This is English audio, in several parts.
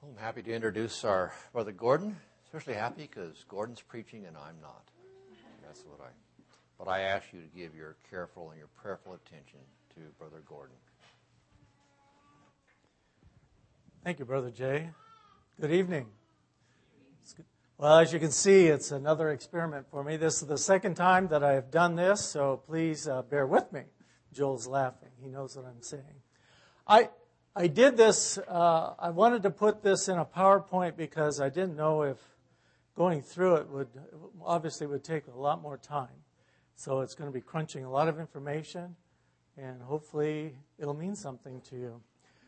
I'm happy to introduce our Brother Gordon, especially happy because Gordon's preaching and I'm not. That's but I ask you to give your careful and your prayerful attention to Brother Gordon. Thank you, Brother Jay. Good evening. Well, as you can see, it's another experiment for me. This is the second time that I have done this, so please bear with me. Joel's laughing. He knows what I'm saying. I did this, I wanted to put this in a PowerPoint because I didn't know if going through it would take a lot more time. So it's going to be crunching a lot of information, and hopefully it'll mean something to you.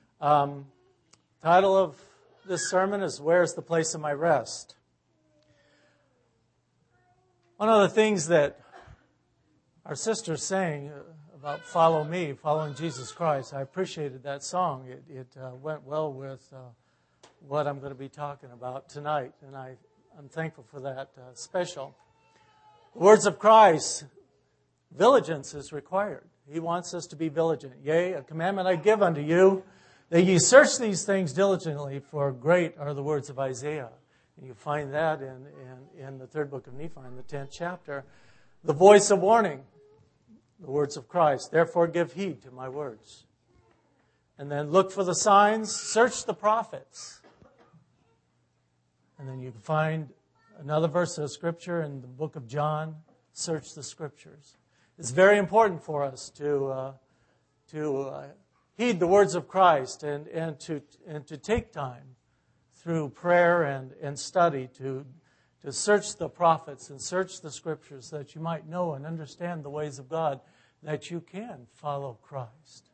Title of this sermon is Where's the Place of My Rest? One of the things that our sister's saying about follow me, following Jesus Christ, I appreciated that song. It went well with what I'm going to be talking about tonight, and I'm thankful for that special. The words of Christ, diligence is required. He wants us to be vigilant. Yea, a commandment I give unto you, that ye search these things diligently, for great are the words of Isaiah. And you find that in the third book of Nephi, in the 10th chapter. The voice of warning, the words of Christ. Therefore give heed to my words. And then look for the signs, search the prophets. And then you can find another verse of Scripture in the book of John, search the Scriptures. It's very important for us to heed the words of Christ and to take time through prayer and study to search the prophets and search the Scriptures so that you might know and understand the ways of God, that you can follow Christ.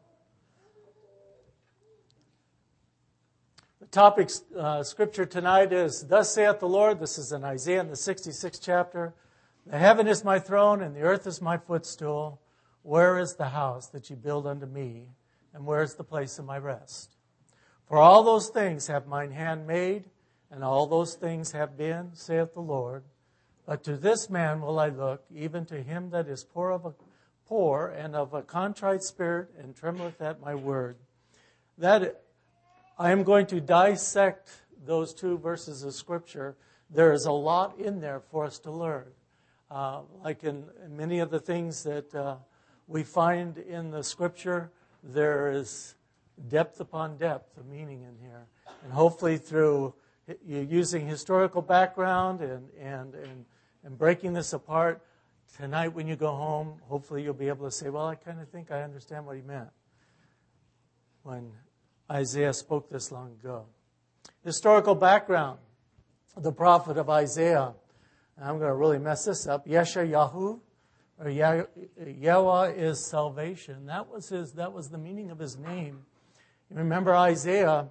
The topic Scripture tonight is, Thus saith the Lord. This is in Isaiah in the 66th chapter. The heaven is my throne and the earth is my footstool. Where is the house that you build unto me? And where is the place of my rest? For all those things have mine hand made, and all those things have been, saith the Lord. But to this man will I look, even to him that is poor and of a contrite spirit, and trembleth at my word. That I am going to dissect those two verses of Scripture. There is a lot in there for us to learn. Like in many of the things that we find in the Scripture, there is depth upon depth of meaning in here. And hopefully through using historical background and breaking this apart, tonight when you go home, hopefully you'll be able to say, well, I kind of think I understand what he meant when Isaiah spoke this long ago. Historical background, the prophet of Isaiah. I'm going to really mess this up. Yeshayahu, or Yahweh is salvation. That was the meaning of his name. You remember Isaiah,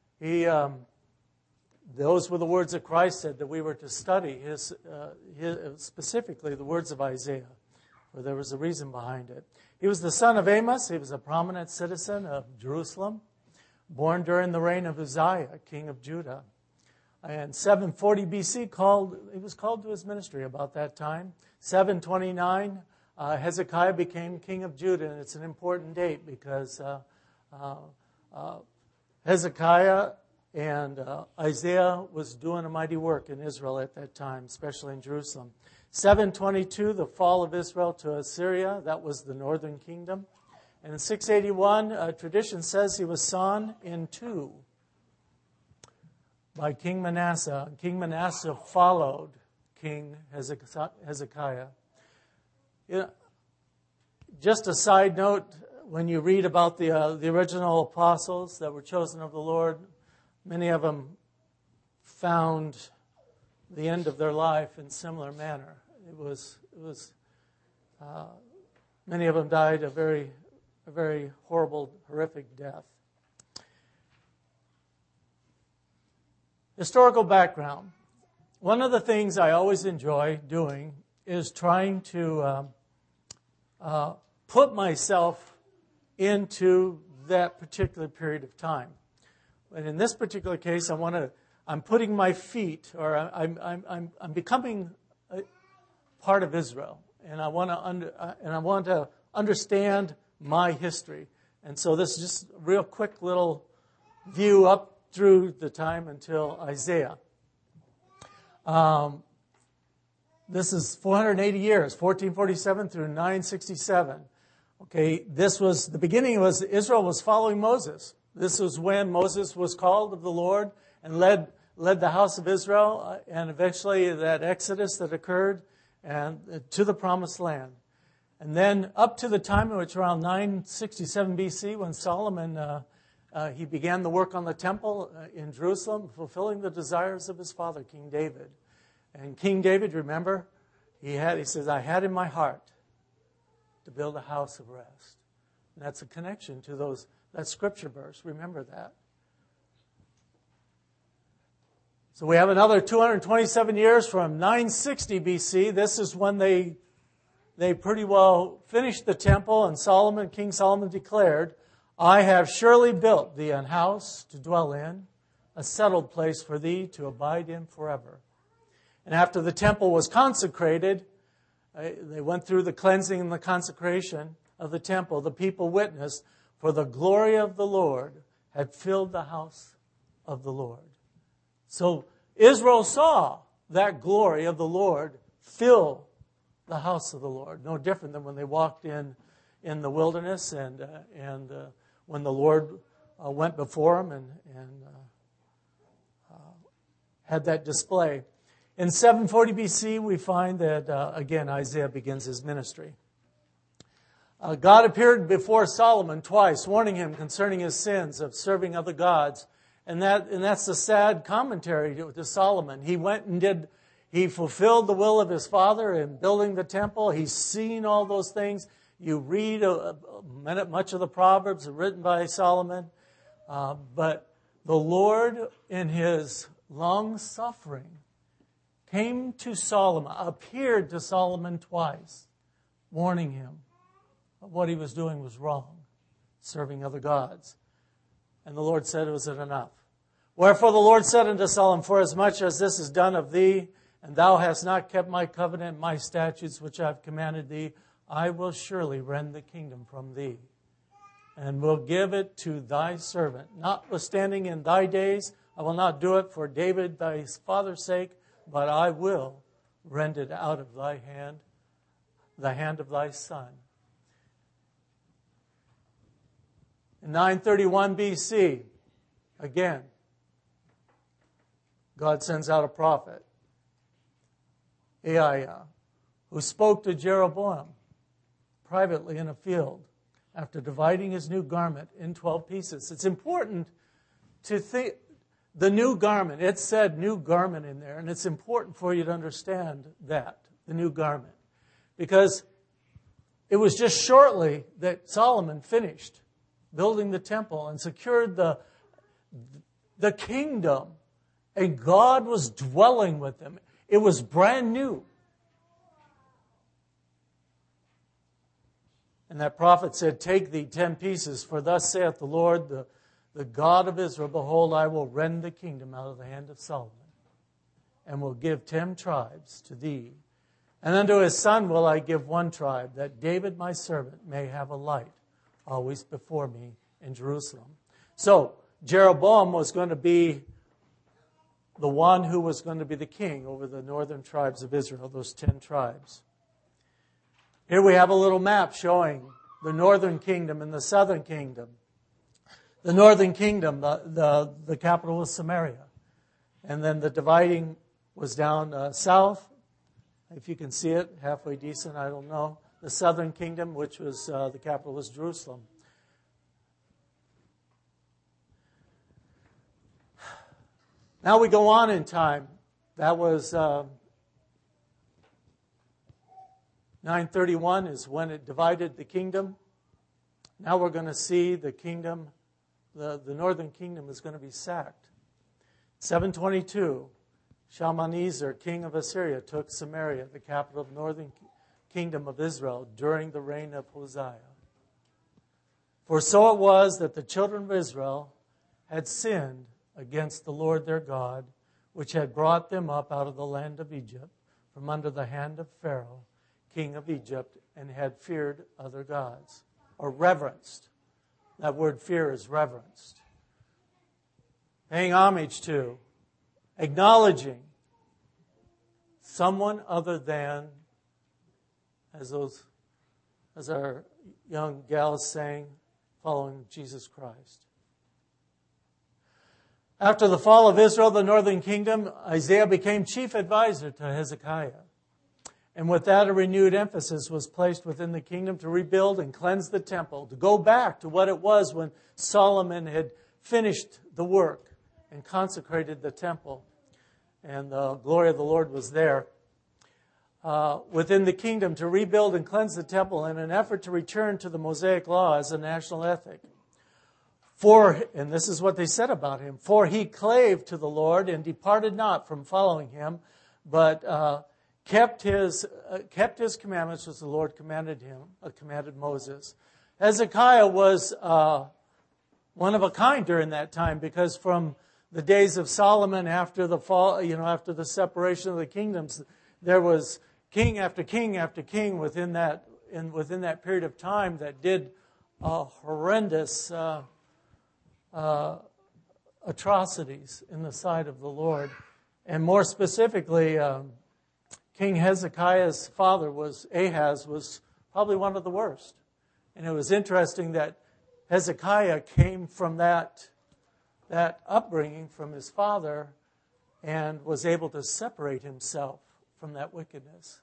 those were the words that Christ said that we were to study, his specifically the words of Isaiah, for there was a reason behind it. He was the son of Amos. He was a prominent citizen of Jerusalem, born during the reign of Uzziah, king of Judah. And 740 BC, he was called to his ministry about that time. 729, Hezekiah became king of Judah, and it's an important date because Hezekiah and Isaiah was doing a mighty work in Israel at that time, especially in Jerusalem. 722, the fall of Israel to Assyria, that was the northern kingdom. And in 681, tradition says he was sawn in two by King Manasseh. King Manasseh followed King Hezekiah. Just a side note, when you read about the original apostles that were chosen of the Lord, many of them found the end of their life in similar manner. Many of them died a very horrible, horrific death. Historical background. One of the things I always enjoy doing is trying to put myself into that particular period of time. And in this particular case, I'm putting my feet, or I'm becoming a part of Israel, and I want to understand my history. And so this is just a real quick little view up through the time until Isaiah. This is 480 years, 1447 through 967. Okay, the beginning was Israel was following Moses. This was when Moses was called of the Lord and led the house of Israel, and eventually that exodus that occurred and to the promised land. And then up to the time in which around 967 BC, when Solomon he began the work on the temple in Jerusalem, fulfilling the desires of his father, King David. And King David, remember, he says, I had in my heart to build a house of rest. And that's a connection to that scripture verse. Remember that. So we have another 227 years from 960 BC. This is when they pretty well finished the temple, and King Solomon declared, I have surely built thee an house to dwell in, a settled place for thee to abide in forever. And after the temple was consecrated, they went through the cleansing and the consecration of the temple. The people witnessed, for the glory of the Lord had filled the house of the Lord. So Israel saw that glory of the Lord fill the house of the Lord. No different than when they walked in the wilderness and when the Lord went before them and had that display. In 740 BC, we find that, again, Isaiah begins his ministry. God appeared before Solomon twice, warning him concerning his sins of serving other gods. And that's the sad commentary to Solomon. He went and he fulfilled the will of his father in building the temple. He's seen all those things. You read much of the Proverbs written by Solomon. But the Lord, in his long suffering, came to Solomon, appeared to Solomon twice, warning him that what he was doing was wrong, serving other gods. And the Lord said, was it enough? Wherefore the Lord said unto Solomon, forasmuch as this is done of thee, and thou hast not kept my covenant, my statutes which I have commanded thee, I will surely rend the kingdom from thee, and will give it to thy servant. Notwithstanding in thy days, I will not do it for David thy father's sake, but I will rend it out of thy hand, the hand of thy son. In 931 BC, again, God sends out a prophet, Ahijah, who spoke to Jeroboam privately in a field after dividing his new garment in 12 pieces. It's important to think the new garment. It said new garment in there, and it's important for you to understand that, the new garment, because it was just shortly that Solomon finished building the temple and secured the kingdom, and God was dwelling with them. It was brand new. And that prophet said, take thee 10 pieces, for thus saith the Lord, the God of Israel, behold, I will rend the kingdom out of the hand of Solomon, and will give 10 tribes to thee. And unto his son will I give 1 tribe, that David my servant may have a light always before me in Jerusalem. So Jeroboam was going to be the one who was going to be the king over the northern tribes of Israel, those 10 tribes. Here we have a little map showing the northern kingdom and the southern kingdom. The northern kingdom, the capital was Samaria. And then the dividing was down south. If you can see it, halfway decent, I don't know. The southern kingdom, which was the capital was Jerusalem. Now we go on in time. That was 931 is when it divided the kingdom. Now we're going to see the kingdom, the northern kingdom is going to be sacked. 722, Shalmaneser, king of Assyria, took Samaria, the capital of the northern kingdom of Israel, during the reign of Hosea. For so it was that the children of Israel had sinned against the Lord their God, which had brought them up out of the land of Egypt, from under the hand of Pharaoh, king of Egypt, and had feared other gods, or reverenced. That word fear is reverenced. paying homage to, acknowledging someone other than, as our young gals sang, following Jesus Christ. After the fall of Israel, the northern kingdom, Isaiah became chief advisor to Hezekiah. And with that, a renewed emphasis was placed within the kingdom to rebuild and cleanse the temple, to go back to what it was when Solomon had finished the work and consecrated the temple. And the glory of the Lord was there. Within the kingdom, to rebuild and cleanse the temple in an effort to return to the Mosaic law as a national ethic. And this is what they said about him, for he clave to the Lord and departed not from following him, but kept his commandments as the Lord commanded Moses. Hezekiah was one of a kind during that time, because from the days of Solomon after the fall, after the separation of the kingdoms, there was king after king after king within that period of time that did horrendous atrocities in the sight of the Lord. And more specifically, King Hezekiah's father Ahaz was probably one of the worst. And it was interesting that Hezekiah came from that upbringing from his father and was able to separate himself from that wickedness.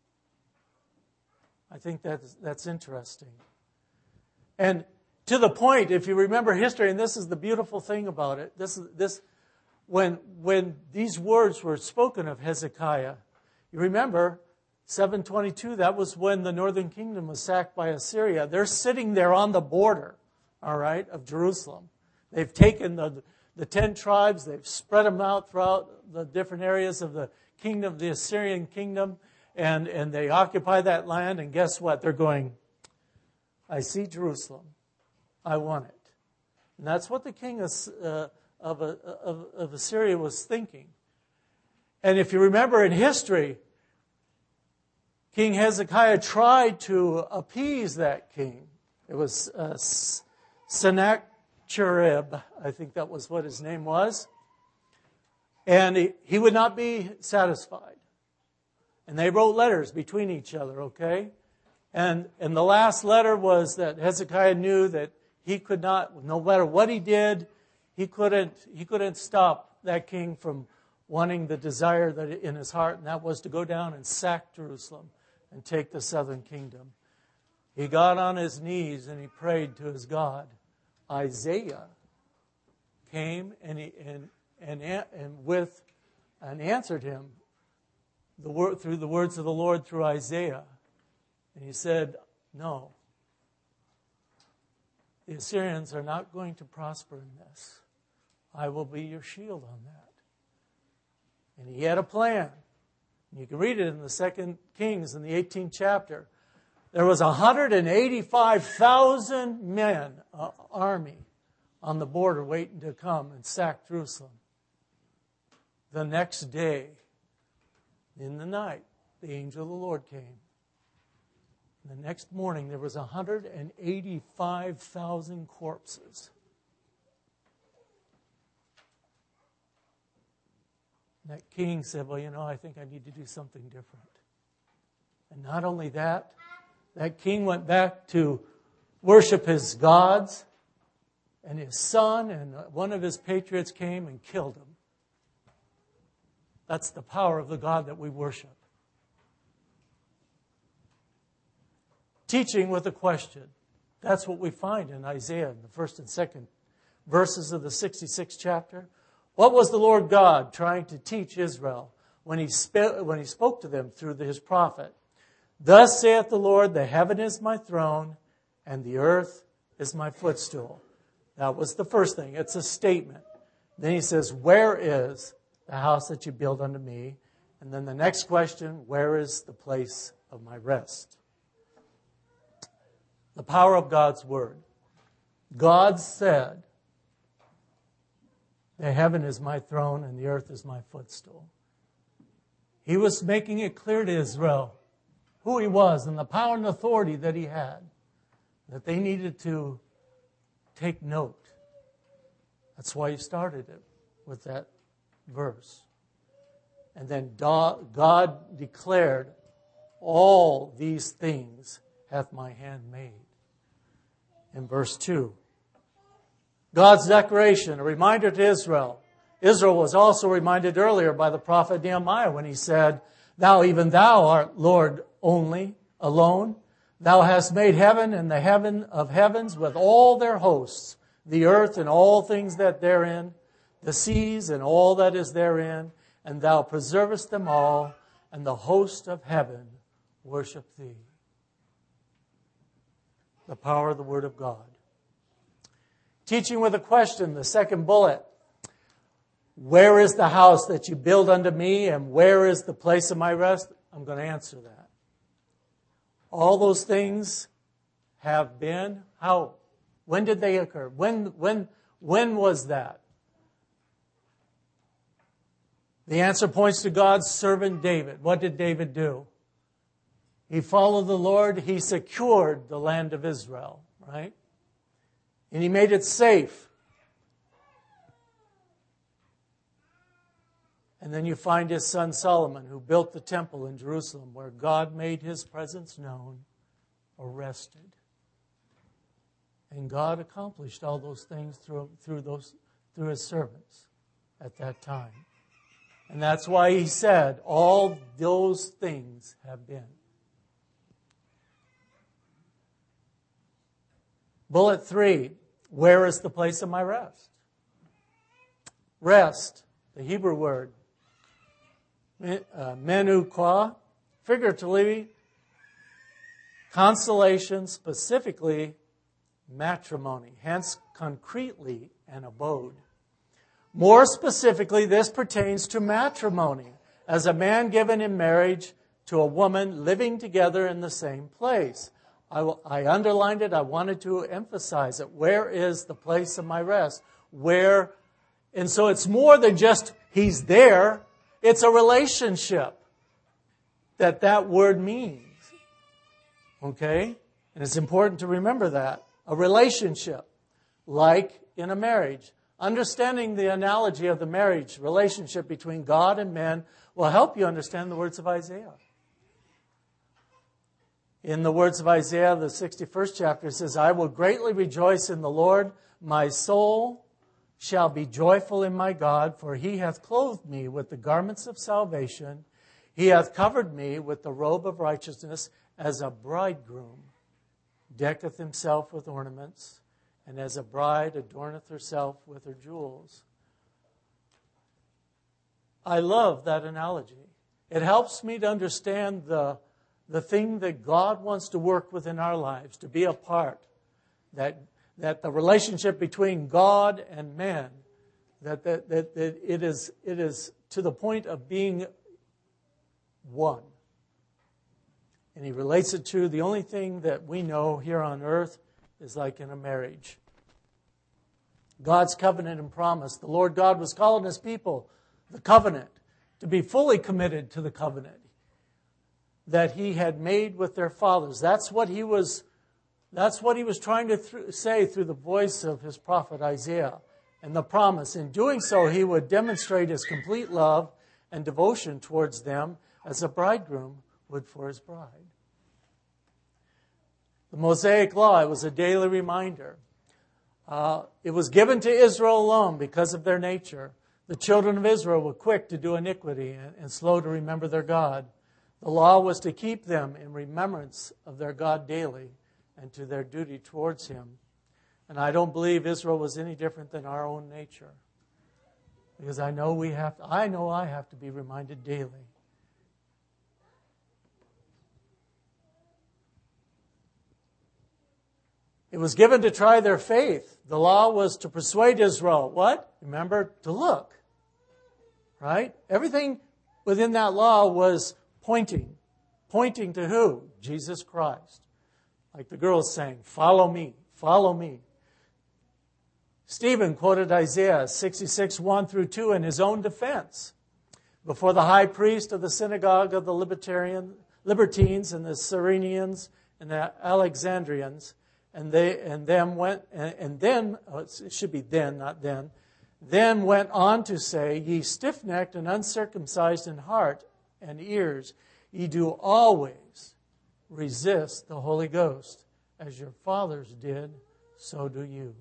I think that's interesting. And to the point, if you remember history, and this is the beautiful thing about it, when these words were spoken of Hezekiah, you remember 722, that was when the northern kingdom was sacked by Assyria. They're sitting there on the border, all right, of Jerusalem. They've taken the 10 tribes, they've spread them out throughout the different areas of the kingdom, the Assyrian kingdom, and they occupy that land, and guess what? They're going, I see Jerusalem. I want it. And that's what the king of Assyria was thinking. And if you remember in history, King Hezekiah tried to appease that king. It was Sennacherib, I think that was what his name was. And he would not be satisfied. And they wrote letters between each other, okay? And the last letter was that Hezekiah knew that he could not, no matter what he did, he couldn't stop that king from wanting the desire that in his heart, and that was to go down and sack Jerusalem and take the southern kingdom. He got on his knees and he prayed to his God. Isaiah came and answered him through the words of the Lord through Isaiah. And he said, no, the Assyrians are not going to prosper in this. I will be your shield on that. And he had a plan. You can read it in the 2 Kings in the 18th chapter. There was 185,000 men, army, on the border waiting to come and sack Jerusalem. The next day, in the night, the angel of the Lord came. The next morning, there was 185,000 corpses. And that king said, well, I think I need to do something different. And not only that, that king went back to worship his gods, and his son and one of his patriots came and killed him. That's the power of the God that we worship. Teaching with a question. That's what we find in Isaiah in the first and second verses of the 66th chapter. What was the Lord God trying to teach Israel when he spoke to them through his prophet? Thus saith the Lord, the heaven is my throne, and the earth is my footstool. That was the first thing. It's a statement. Then he says, where is the house that you build unto me? And then the next question, where is the place of my rest? The power of God's word. God said, the heaven is my throne and the earth is my footstool. He was making it clear to Israel who he was and the power and authority that he had, that they needed to take note. That's why he started it with that verse. And then God declared, all these things hath my hand made. In verse 2. God's declaration, a reminder to Israel. Israel was also reminded earlier by the prophet Nehemiah when he said, Thou, even thou art Lord only, alone. Thou hast made heaven and the heaven of heavens with all their hosts, the earth and all things that therein, the seas and all that is therein, and thou preservest them all, and the host of heaven worship thee. The power of the Word of God. Teaching with a question, the second bullet. Where is the house that you build unto me, and where is the place of my rest? I'm going to answer that. All those things have been, how? When did they occur? When was that? The answer points to God's servant David. What did David do? He followed the Lord. He secured the land of Israel, right? And he made it safe. And then you find his son Solomon, who built the temple in Jerusalem, where God made his presence known, arrested. And God accomplished all those things through his servants at that time. And that's why he said, all those things have been. Bullet 3, where is the place of my rest? Rest, the Hebrew word, menukah, figuratively, consolation, specifically matrimony, hence concretely an abode. More specifically, this pertains to matrimony, as a man given in marriage to a woman living together in the same place. I underlined it. I wanted to emphasize it. Where is the place of my rest? Where? And so it's more than just he's there. It's a relationship that word means. Okay? And it's important to remember that. A relationship, like in a marriage. Understanding the analogy of the marriage relationship between God and men will help you understand the words of Isaiah. In the words of Isaiah, the 61st chapter, it says, I will greatly rejoice in the Lord. My soul shall be joyful in my God, for he hath clothed me with the garments of salvation. He hath covered me with the robe of righteousness, as a bridegroom decketh himself with ornaments, and as a bride adorneth herself with her jewels. I love that analogy. It helps me to understand the thing that God wants to work within our lives, to be a part, that the relationship between God and man, that it is to the point of being one. And he relates it to the only thing that we know here on earth is like in a marriage. God's covenant and promise. The Lord God was calling his people, the covenant, to be fully committed to the covenant that he had made with their fathers. That's what he was trying to say through the voice of his prophet Isaiah. And the promise, in doing so, he would demonstrate his complete love and devotion towards them as a bridegroom would for his bride. The Mosaic Law, it was a daily reminder. It was given to Israel alone because of their nature. The children of Israel were quick to do iniquity and slow to remember their God. The law was to keep them in remembrance of their God daily and to their duty towards him. And I don't believe Israel was any different than our own nature. Because I know I have to be reminded daily. It was given to try their faith. The law was to persuade Israel. What? Remember, to look. Right? Everything within that law was pointing. Pointing to who? Jesus Christ. Like the girls saying, follow me, follow me. Stephen quoted Isaiah 66, 1 through 2 in his own defense before the high priest of the synagogue of the Libertines and the Cyrenians and the Alexandrians. And then it should be then, not then. then went on to say, Ye stiff-necked and uncircumcised in heart and ears, ye do always resist the Holy Ghost. As your fathers did, so do you.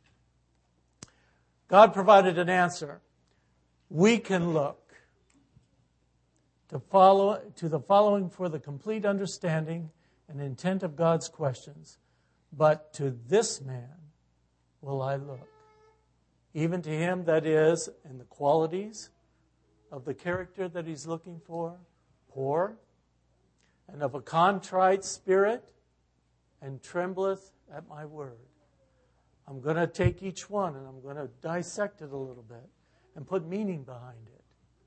God provided an answer. We can look to the following for the complete understanding and intent of God's questions. But to this man will I look, even to him that is in the qualities of the character that he's looking for, poor, and of a contrite spirit, and trembleth at my word. I'm going to take each one and I'm going to dissect it a little bit and put meaning behind it.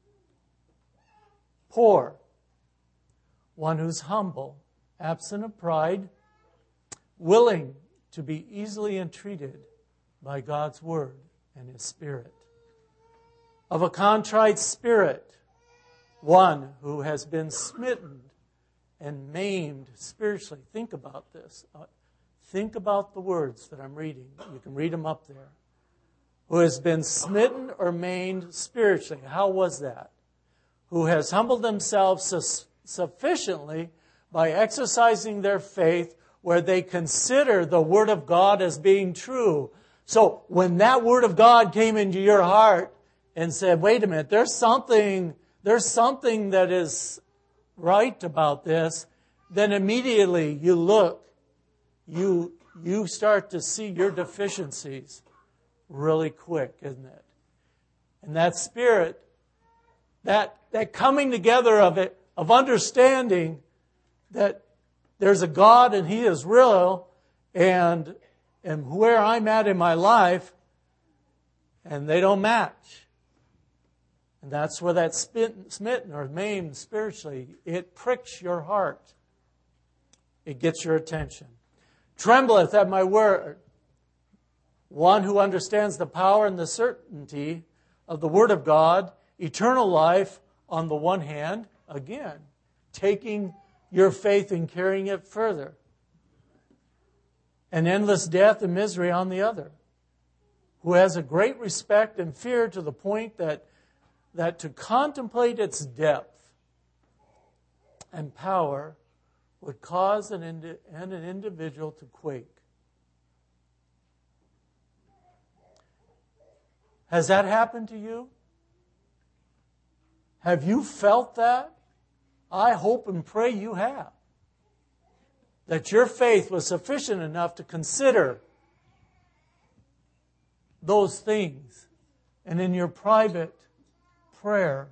Poor, one who's humble, absent of pride, willing to be easily entreated by God's word and His Spirit. Of a contrite spirit, one who has been smitten and maimed spiritually. Think about this. Think about the words that I'm reading. You can read them up there. Who has been smitten or maimed spiritually. How was that? Who has humbled themselves sufficiently by exercising their faith where they consider the Word of God as being true. So when that Word of God came into your heart and said, wait a minute, there's something that is right about this, then immediately you look, you start to see your deficiencies really quick, isn't it? And that spirit, that coming together of it, of understanding that there's a God and He is real, and where I'm at in my life, and they don't match. And that's where that smitten or maimed spiritually, it pricks your heart. It gets your attention. Trembleth at my word. One who understands the power and the certainty of the Word of God, eternal life on the one hand, again, taking your faith and carrying it further, and endless death and misery on the other, who has a great respect and fear to the point that to contemplate its depth and power would cause an individual to quake. Has that happened to you? Have you felt that? I hope and pray you have. That your faith was sufficient enough to consider those things, and in your private prayer,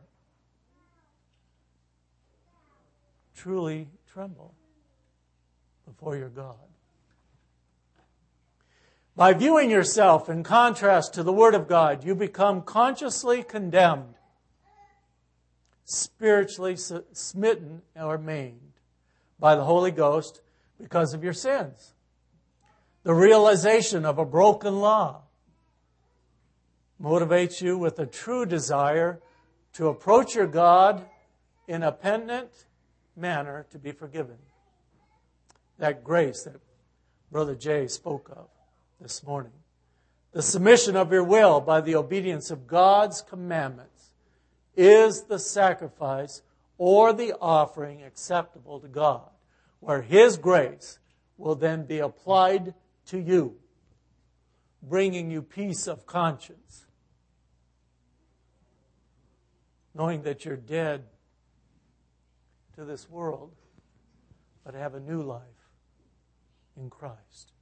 truly tremble before your God. By viewing yourself in contrast to the Word of God, you become consciously condemned, spiritually smitten or maimed by the Holy Ghost because of your sins. The realization of a broken law motivates you with a true desire to approach your God in a penitent manner to be forgiven. That grace that Brother Jay spoke of this morning. The submission of your will by the obedience of God's commandments is the sacrifice or the offering acceptable to God, where His grace will then be applied to you, bringing you peace of conscience, knowing that you're dead to this world, but have a new life in Christ.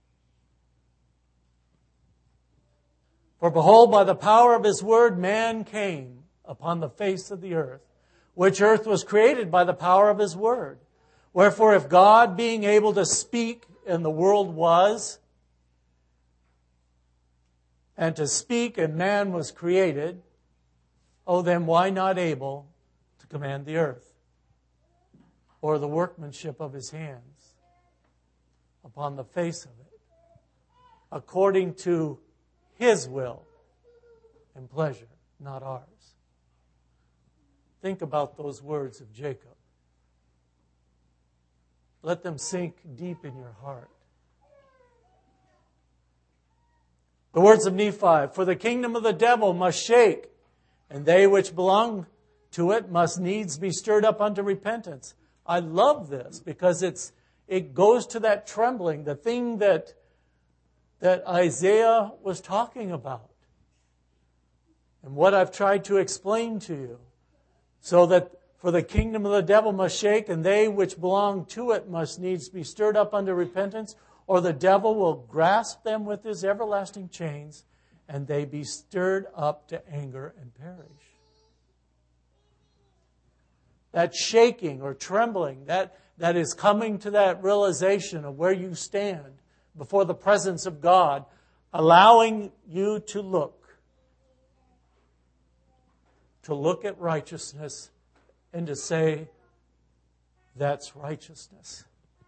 For behold, by the power of His word, man came upon the face of the earth, which earth was created by the power of His word. Wherefore, if God, being able to speak, and the world was, and to speak, and man was created, oh, then why not able to command the earth, or the workmanship of His hands upon the face of it, according to His will and pleasure, not ours? Think about those words of Jacob. Let them sink deep in your heart. The words of Nephi, for the kingdom of the devil must shake, and they which belong to it must needs be stirred up unto repentance. I love this because it goes to that trembling, the thing that Isaiah was talking about. And what I've tried to explain to you. So that for the kingdom of the devil must shake, and they which belong to it must needs be stirred up unto repentance, or the devil will grasp them with his everlasting chains, and they be stirred up to anger and perish. That shaking or trembling, that is coming to that realization of where you stand before the presence of God, allowing you to look at righteousness and to say, that's righteousness.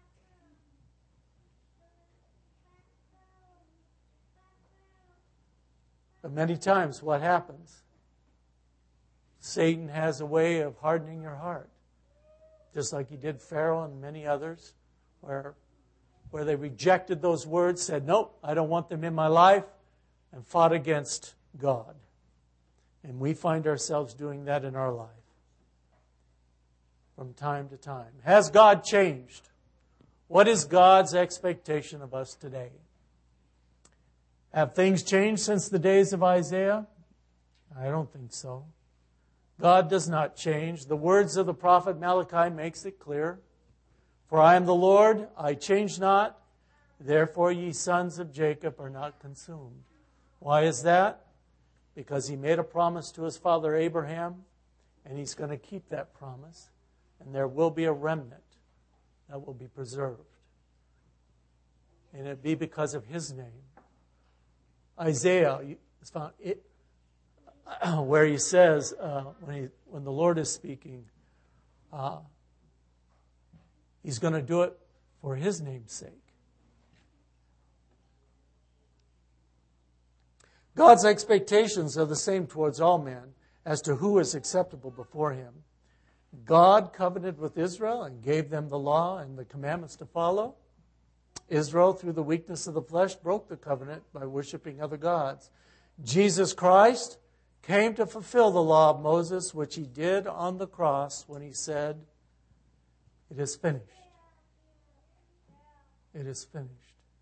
But many times what happens? Satan has a way of hardening your heart. Just like he did Pharaoh and many others, where they rejected those words, said, nope, I don't want them in my life, and fought against God. And we find ourselves doing that in our life from time to time. Has God changed? What is God's expectation of us today? Have things changed since the days of Isaiah? I don't think so. God does not change. The words of the prophet Malachi makes it clear. For I am the Lord, I change not. Therefore ye sons of Jacob are not consumed. Why is that? Because he made a promise to his father Abraham, and he's going to keep that promise. And there will be a remnant that will be preserved. And it be because of his name. Isaiah is found where he says, when the Lord is speaking, he's going to do it for his name's sake. God's expectations are the same towards all men as to who is acceptable before him. God covenanted with Israel and gave them the law and the commandments to follow. Israel, through the weakness of the flesh, broke the covenant by worshiping other gods. Jesus Christ came to fulfill the law of Moses, which he did on the cross when he said, it is finished. It is finished.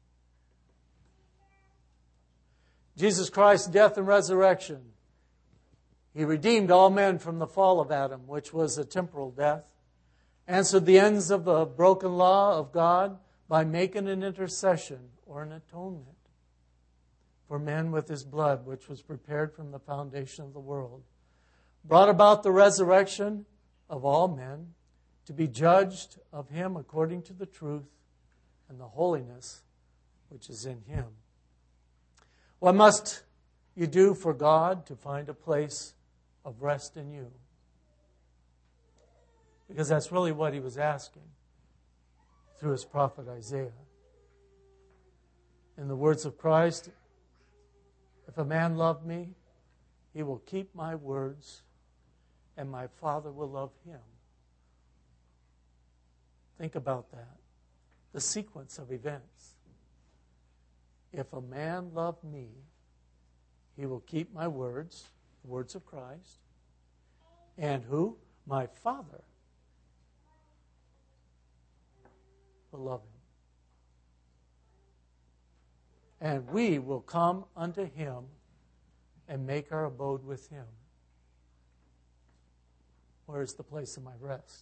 Jesus Christ's death and resurrection. He redeemed all men from the fall of Adam, which was a temporal death, answered the ends of the broken law of God by making an intercession or an atonement for men with his blood, which was prepared from the foundation of the world, brought about the resurrection of all men to be judged of him according to the truth and the holiness which is in him. What must you do for God to find a place of rest in you? Because that's really what he was asking through his prophet Isaiah. In the words of Christ, if a man love me, he will keep my words, and my Father will love him. Think about that. The sequence of events. If a man love me, he will keep my words, the words of Christ. And who? My Father will love him. And we will come unto him and make our abode with him. Where is the place of my rest?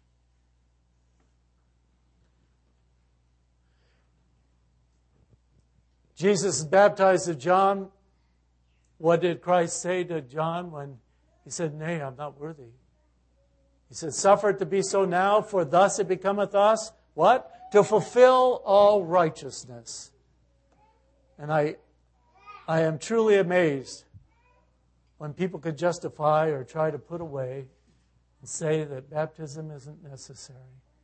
Jesus baptized of John. What did Christ say to John when he said, nay, I'm not worthy? He said, suffer it to be so now, for thus it becometh us, what? To fulfill all righteousness. And I am truly amazed when people could justify or try to put away and say that baptism isn't necessary.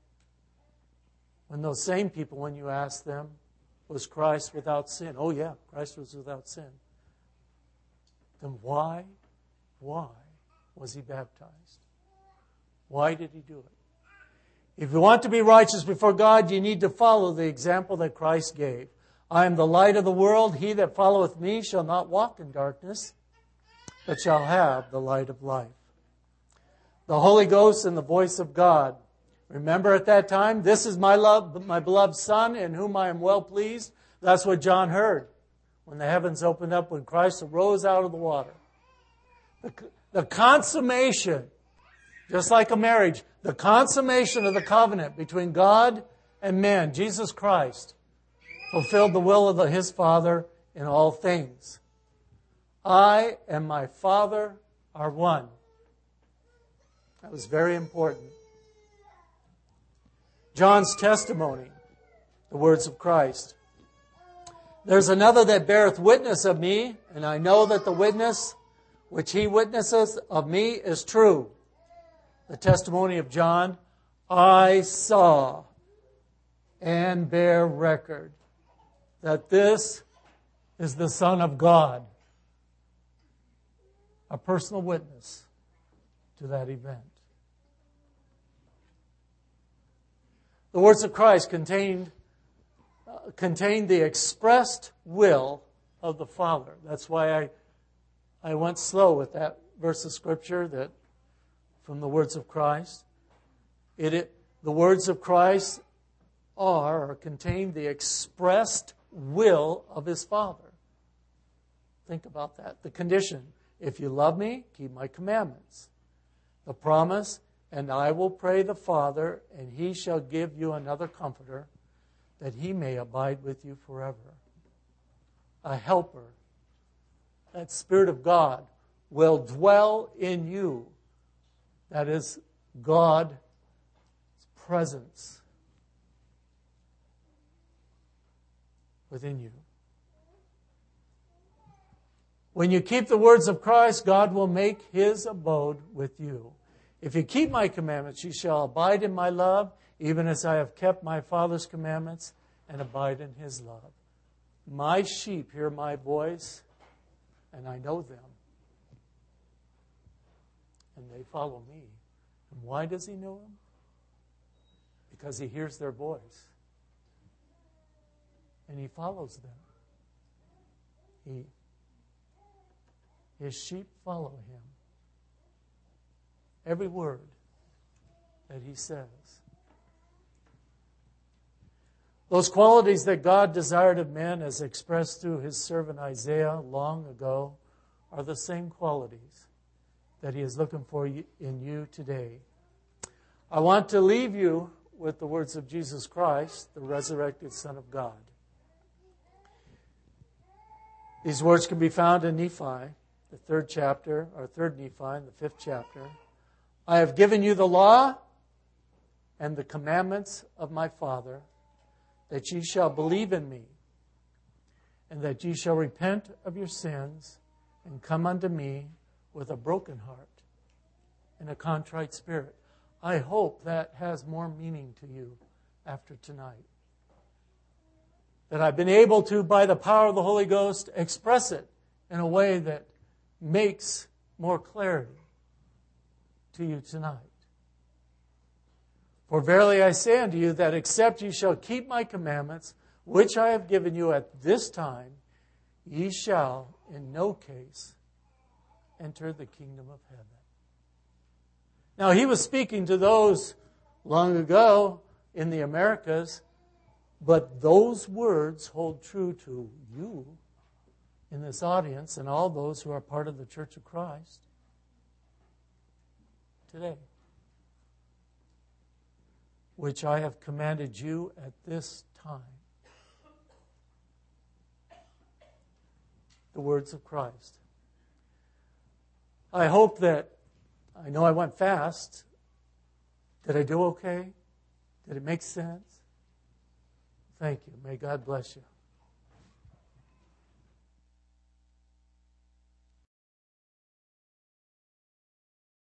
When those same people, when you ask them, was Christ without sin? Oh yeah, Christ was without sin. Then why was he baptized? Why did he do it? If you want to be righteous before God, you need to follow the example that Christ gave. I am the light of the world. He that followeth me shall not walk in darkness, but shall have the light of life. The Holy Ghost and the voice of God. Remember at that time, this is my beloved Son, in whom I am well pleased. That's what John heard when the heavens opened up, when Christ arose out of the water. The consummation, just like a marriage, the consummation of the covenant between God and man, Jesus Christ, fulfilled the will of His Father in all things. I and my Father are one. That was very important. John's testimony, the words of Christ. There's another that beareth witness of me, and I know that the witness which he witnesseth of me is true. The testimony of John, I saw and bear record that this is the Son of God. A personal witness to that event. The words of Christ contained the expressed will of the Father. That's why I went slow with that verse of Scripture that from the words of Christ. The words of Christ are or contain the expressed will of His Father. Think about that. The condition, if you love me, keep my commandments. The promise, and I will pray the Father, and He shall give you another comforter, that He may abide with you forever. A helper. That Spirit of God will dwell in you. That is God's presence within you. When you keep the words of Christ, God will make His abode with you. If you keep my commandments, you shall abide in my love, even as I have kept my Father's commandments and abide in His love. My sheep hear my voice, and I know them. And they follow me. And why does He know them? Because He hears their voice. And He follows them. His sheep follow Him. Every word that He says. Those qualities that God desired of men, as expressed through His servant Isaiah long ago, are the same qualities that He is looking for in you today. I want to leave you with the words of Jesus Christ, the resurrected Son of God. These words can be found in Nephi, the 3rd chapter, or 3rd Nephi, in the 5th chapter. I have given you the law and the commandments of my Father, that ye shall believe in me, and that ye shall repent of your sins, and come unto me with a broken heart and a contrite spirit. I hope that has more meaning to you after tonight. That I've been able to, by the power of the Holy Ghost, express it in a way that makes more clarity to you tonight. For verily I say unto you, that except ye shall keep my commandments, which I have given you at this time, ye shall in no case enter the kingdom of heaven. Now He was speaking to those long ago in the Americas, but those words hold true to you in this audience and all those who are part of the Church of Christ today. Which I have commanded you at this time. The words of Christ. I hope that, I know I went fast. Did I do okay? Did it make sense? Thank you. May God bless you.